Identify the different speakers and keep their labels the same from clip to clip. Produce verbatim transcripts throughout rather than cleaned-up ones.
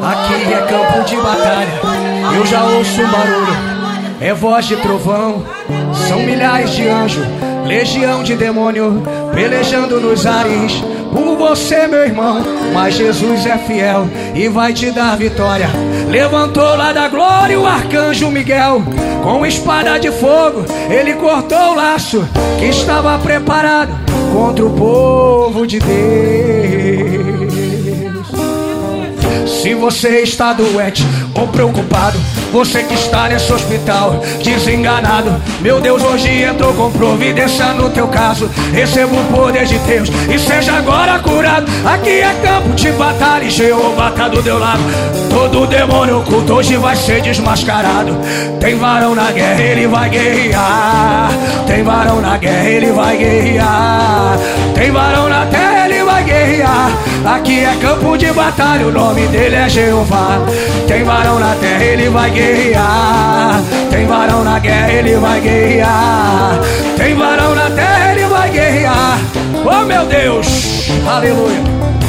Speaker 1: Aqui é campo de batalha, eu já ouço um barulho, é voz de trovão, são milhares de anjos, legião de demônio, pelejando nos ares por você, meu irmão. Mas Jesus é fiel e vai te dar vitória. Levantou lá da glória o arcanjo Miguel, com espada de fogo ele cortou o laço que estava preparado contra o povo de Deus. Se você está doente ou preocupado, você que está nesse hospital desenganado, meu Deus hoje entrou com providência no teu caso. Receba o poder de Deus e seja agora curado. Aqui é campo de batalha e Jeová tá do teu lado. Todo demônio oculto hoje vai ser desmascarado. Tem varão na guerra, ele vai guerrear. Tem varão na guerra, ele vai guerrear. Tem varão na terra, ele vai guerrear. Aqui é campo de batalha, o nome dele é Jeová. Tem varão na terra, ele vai guerrear. Tem varão na guerra, ele vai guerrear. Tem varão na terra, ele vai guerrear. Oh meu Deus, aleluia.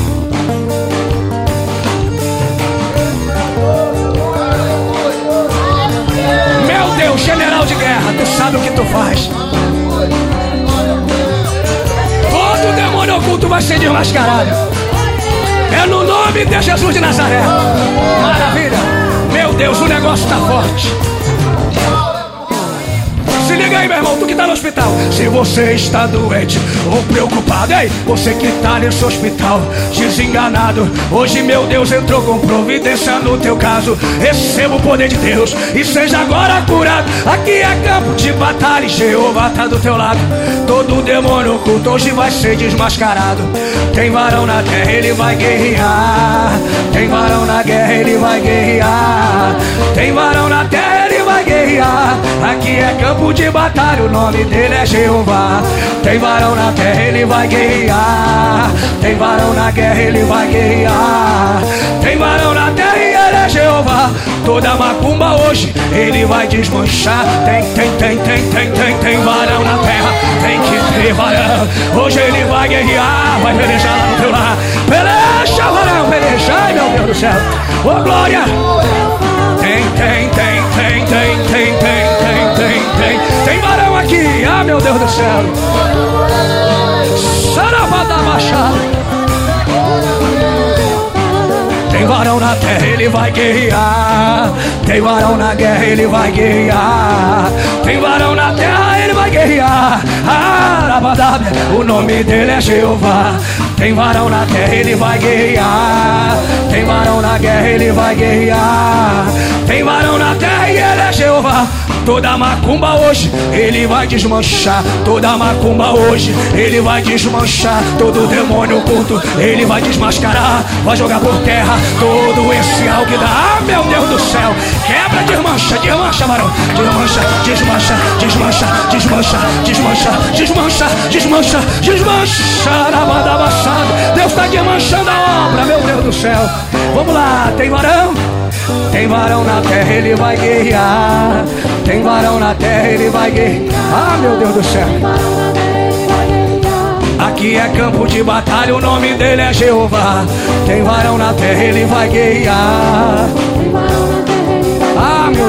Speaker 1: Meu Deus, general de guerra, tu sabe o que tu faz. Todo demônio oculto vai ser desmascarado. É no nome de Jesus de Nazaré. Maravilha. Meu Deus, o negócio tá forte. Se liga aí, meu irmão, tu que tá no hospital. Se você está doente ou preocupado, ei, você que tá nesse hospital desenganado, hoje meu Deus entrou com providência no teu caso. Receba o poder de Deus e seja agora curado. Aqui é campo de batalha e Jeová tá do teu lado. Todo demônio oculto hoje vai ser desmascarado. Tem varão na terra, ele vai guerrear. Tem varão na guerra, ele vai guerrear. Tem varão na terra, ele vai guerrear. Aqui é campo de batalha, o nome dele é Jeová. Tem varão na terra, ele vai guerrear. Tem varão na guerra, ele vai guerrear. Tem varão na terra e ele é Jeová. Toda macumba hoje ele vai desmanchar. Tem, tem, tem, tem, tem, tem, tem varão na terra. Tem que ter varão. Hoje ele vai guerrear, vai pelejar lá no teu lar. Peleja, varão, peleja, ai meu Deus do céu. Ô oh, glória. Tem, tem, tem, tem, tem, tem, tem, tem, tem, tem. Tem varão aqui, ah meu Deus do céu. Sarabada baixada. Tem varão na terra, ele vai guerrear. Tem varão na guerra, ele vai guerrear. Tem varão na terra, ele vai guerrear. Arabadabia, o nome dele é Jeová. Tem varão na terra, ele vai guerrear. Tem varão na guerra, ele vai guerrear. Tem varão na terra e ele é Jeová. Toda macumba hoje ele vai desmanchar. Toda macumba hoje ele vai desmanchar. Todo demônio oculto ele vai desmascarar. Vai jogar por terra todo esse alguidar. Ah, meu Deus do céu. Quebra, desmancha, desmancha, varão. Desmancha, desmancha, desmancha, desmancha, desmancha, desmancha, desmancha, desmancha. Na banda baixada, Deus está desmanchando a obra, meu Deus do céu. Vamos lá, tem varão? Tem varão na terra, ele vai guerrear. Tem varão na terra, ele vai guerrear. Ah, meu Deus do céu. Aqui é campo de batalha, o nome dele é Jeová. Tem varão na terra, ele vai guerrear. Ah, meu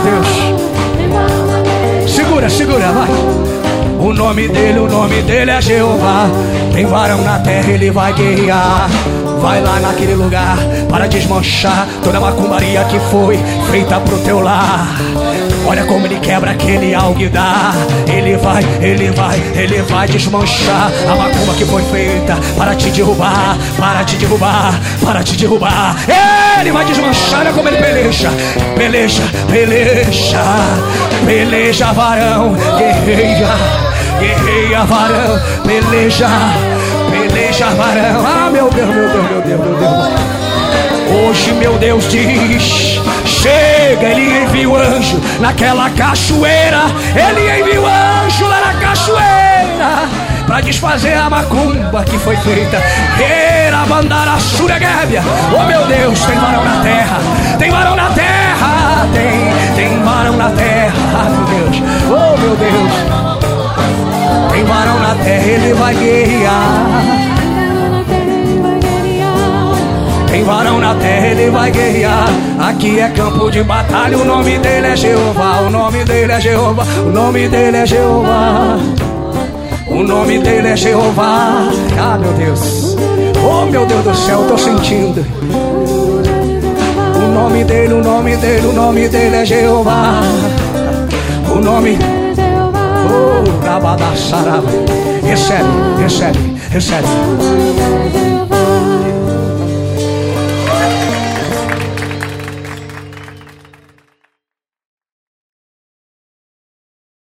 Speaker 1: Deus. Segura, segura, vai. O nome dele, o nome dele é Jeová. Tem varão na terra, ele vai guerrear. Vai lá naquele lugar para desmanchar toda a macumbaria que foi feita pro teu lar. Olha como ele quebra aquele alguidar. Ele vai, ele vai, ele vai desmanchar a macumba que foi feita para te derrubar, para te derrubar, para te derrubar. Ele vai desmanchar, olha como ele peleja. Peleja, peleja, peleja varão, guerreia, guerreia varão, peleja, peleja varão. Ah, meu Deus, meu Deus, meu Deus, meu Deus. Hoje meu Deus diz: chega, ele envia o anjo naquela cachoeira. Ele envia o anjo lá na cachoeira pra desfazer a macumba que foi feita. Era bandara suregébia. Oh meu Deus, tem varão na terra. Tem varão na terra. Tem, tem varão na terra. Ah, meu Deus, oh meu Deus. Tem varão na terra, ele vai guerrear. Tem varão na terra, ele vai guerrear. Aqui é campo de batalha, o nome dele é Jeová. O nome dele é Jeová, o nome dele é Jeová. O nome dele é Jeová. Ah, meu Deus. Oh, meu Deus do céu, eu tô sentindo. O nome dele, o nome dele, o nome dele é Jeová. O nome... Oh, Rabadassaraba. Recebe, recebe, recebe.